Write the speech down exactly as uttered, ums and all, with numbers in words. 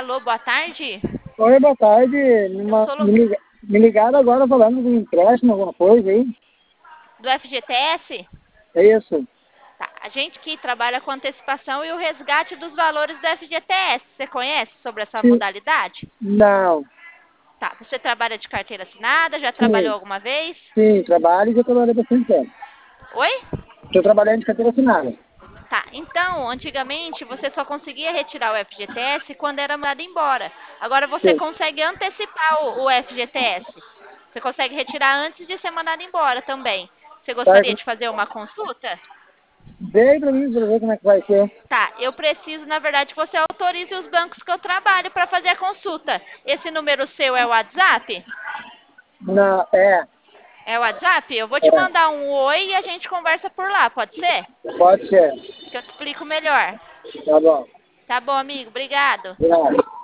Alô, boa tarde. Oi, boa tarde. Me, Eu ma- sou me, Lu... liga- me ligaram agora falando de um empréstimo, alguma coisa aí. do F G T S. É isso? Tá, a gente que trabalha com antecipação e o resgate dos valores do F G T S. Você conhece sobre essa Sim. modalidade? Não. Tá, você trabalha de carteira assinada? Já trabalhou Sim. alguma vez? Sim, trabalho e já trabalhei bastante tempo. Oi? Estou trabalhando de carteira assinada. Tá, então, antigamente você só conseguia retirar o F G T S quando era mandado embora. Agora você Sim. consegue antecipar o, o F G T S. Você consegue retirar antes de ser mandado embora também. Você Tá, gostaria de fazer uma consulta? veio pra mim pra ver como é que vai ser. Tá, eu preciso, na verdade, que você autorize os bancos que eu trabalho para fazer a consulta. Esse número seu é o WhatsApp? Não, é. É o WhatsApp? Eu vou te É. mandar um oi e a gente conversa por lá, pode ser? Pode ser. Que eu te explico melhor. Tá bom. Tá bom, amigo, obrigado. Obrigado.